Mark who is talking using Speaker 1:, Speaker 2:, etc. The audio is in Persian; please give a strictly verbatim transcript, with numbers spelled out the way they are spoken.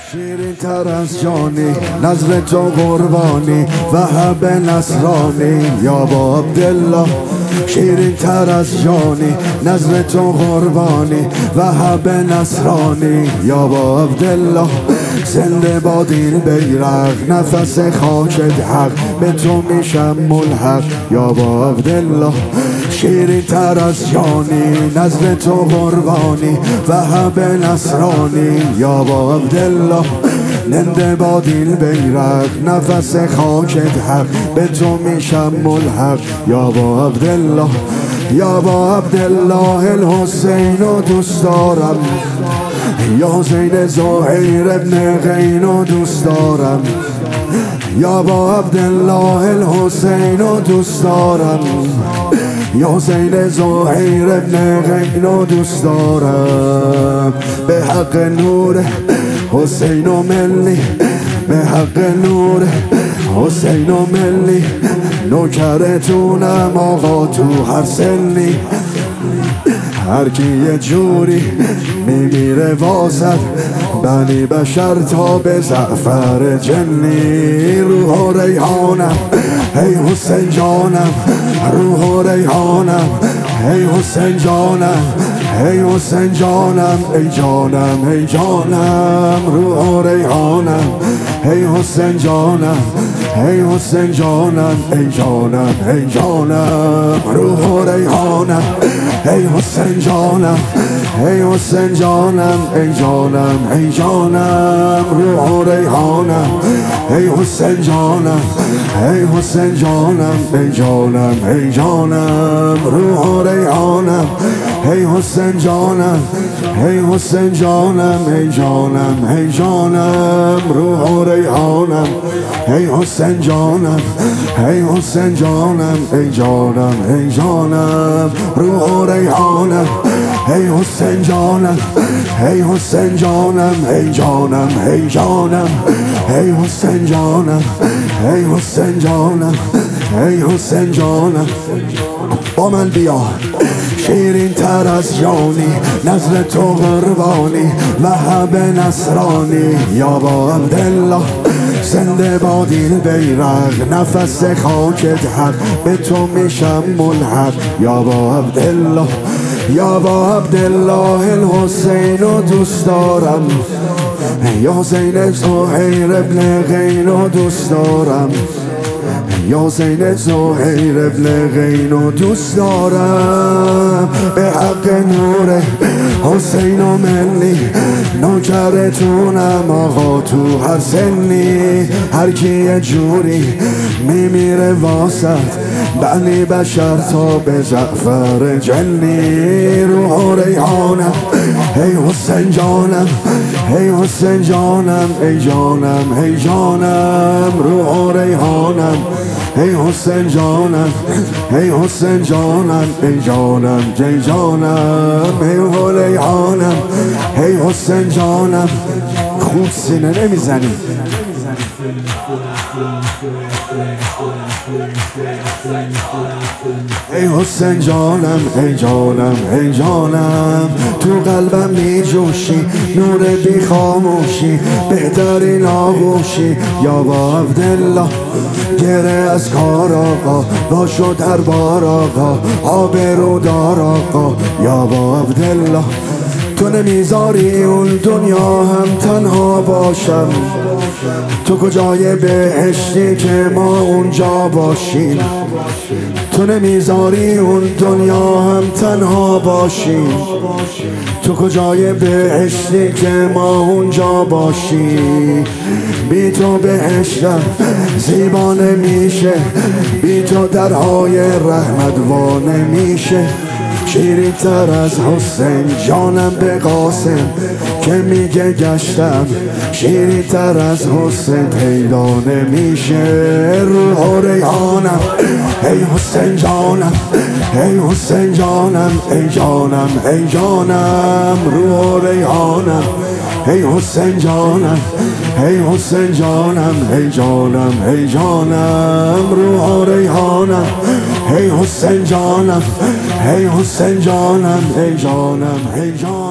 Speaker 1: شیرین تر از جانی نظر تو قربانی وهب نصرانی یا با عبدالله. شیرین تر از جانی نظر تو قربانی وهب نصرانی یا با عبدالله. زنده باد این بیرق نفس خاکت حق به تو میشم ملحق یا با عبدالله. شیرین تر از جانی نظر تو قربانی وهب نصرانی یا با عبدالله. زنده باد این بیرق نفس خاکت حق به تو میشم ملحق یا با عبدالله. یا با عبدالله الحسین و دوست دارم، یا زین زهیر ابن غین و دوست دارم، یا با عبدالله الحسین و دوست دارم، یا زین زهیر ابن غین و دوست دارم. به حق نور حسین و ملی، به حق نور حسین و ملی، نوکرتونم آقا تو هر سنی. هر کی یه جوری میمیره واسد بنی بشر تا به زعفر جنی. روح و ریحانم ای حسین جانم، روح و ریحانم ای حسین جانم، ای حسین جانم ای جانم ای جانم. روح و ریحانم ای حسین جانم، ای حسین جانم ای جانم ای جانم. روح و ریحانم ای حسین جانم، ای حسین جانم ای جانم ای جانم. روح و ریحانم ای حسین جانم، ای حسین جانم ای جانم ای جانم. روح و ریحانم ای حسین جانم، ای حسین جانم ای جانم ای جانم. روح و ریحانم ای حسین جانم، ای حسین جانم ای جانم ای جانم. روح و ریحانم ای حسین جانم، ای حسین جانم ای جانم ای جانم. ای حسین جانم، ای حسین جانم، ای حسین جانم. با من بیا. شیرین تر از جانی نظر تو قربانی وهب نصرانی یا با عبدالله. زنده باد این بیرق نفس خاکت حق به تو میشم ملحق یا با عبدالله. یا با عبدالله الحسین و دوست دارم، یا زین زهیر ابن غین و دوست دارم، یا زین زهیر ابن غین و دوست دارم. به حق نور حسین و ملی، نوکرتونم آقا تو هر سنی. هر کی یه جوری میمیره واسد بنی بشر تا به زعفر جنی. روح و ریحانم ای حسین جانم، ای حسین جانم ای جانم ای جانم. روح و ریحانم ای حسین جانم، ای حسین جانم ای جانم ای جانم. ای و ریحانم ای حسین جانم. خوب سینه نمیزنی. ای حسین جانم ای جانم ای جانم. تو قلبم می جوشی نور بی خاموشی، بهترین آغوشی یا با عبدالله. گره از کار آقا باشو در بار آقا، آبرو دار آقا یا با عبدالله. تو نمیذاری اون دنیا هم تنها باشم، تو کجای بهشتی که ما اونجا باشیم. تو نمیذاری اون دنیا هم تنها باشیم، تو کجای بهشتی که ما اونجا باشیم. بی تو بهشتم زیبا نمیشه، بی تو درهای رحمت وا نمیشه. شیرین تر از حسین جانم به قاسم که میگه گشتم، شیرین تر از حسین پیدا نمیشه. روح و ریحانم ای حسین جانم، ای حسین جانم ای جانم ای جانم. روح و ریحانم ای حسین جانم، ای حسین جانم ای جانم ای جانم. روح و ریحانم ای حسین جانم، ای حسین جانم ای جانم ای جانم.